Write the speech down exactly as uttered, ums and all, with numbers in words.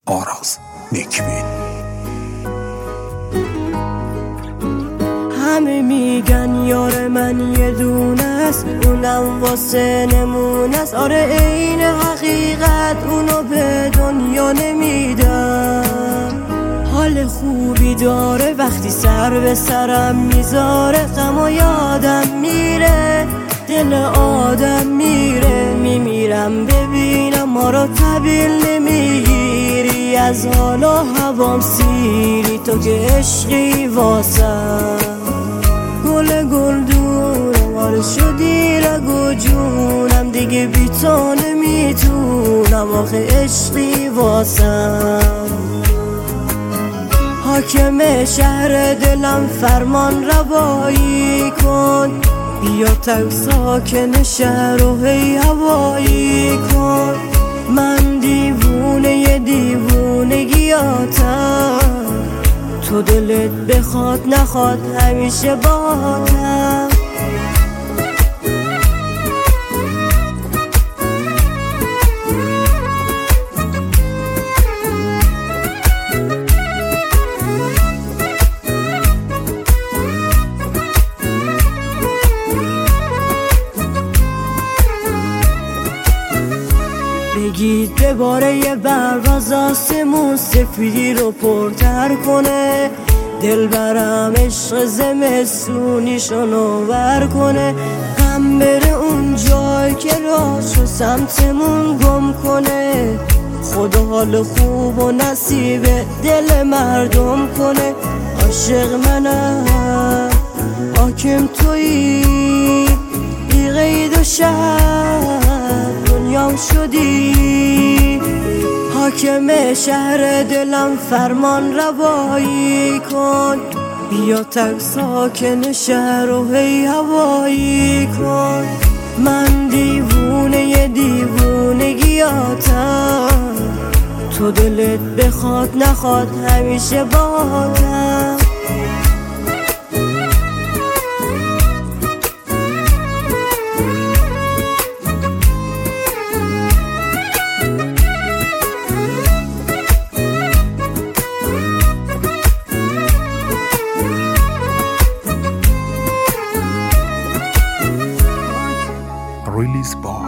آراز نیکبین. همه میگن یار من یه دونه است، اونم واسه نمونه است. آره این حقیقت، اونو به دنیا نمیدم. حال خوبی داره وقتی سر به سرم میذاره، غم و یادم میره، دل آدم میره. میمیرم ببینم ما رو طبیل نمیگیری، از حال و هوام سیری تو که عشقی واسم. گل گل دورم آره شدی رگ و جونم، دیگه بی تو نمیتونم، آخه عشقی واسم. حاکم شهر دلم فرمان روایی کن، بیا تک ساکن شهر و هی هوایی کن. من دیوونه دیوونگیاتم، تو دلت بخواد نخواد همیشه باهاتم. بگید به باره یه برواز آسمون سفیدی رو پرتر کنه، دل برم عشق زمستونیشو نوور کنه. غم بره اون جای که راهشو سمتمون گم کنه، خدا حال خوب و نصیب دل مردم کنه. عاشق منم حاکم تویی، بی قید و شرط دنیام شدی. حاکم شهر دلم فرمان روایی کن، بیا تک ساکن شهر و هی هوایی کن. من دیوونه دیوونگیاتم، تو دلت بخواد نخواد همیشه باهاتم. Release by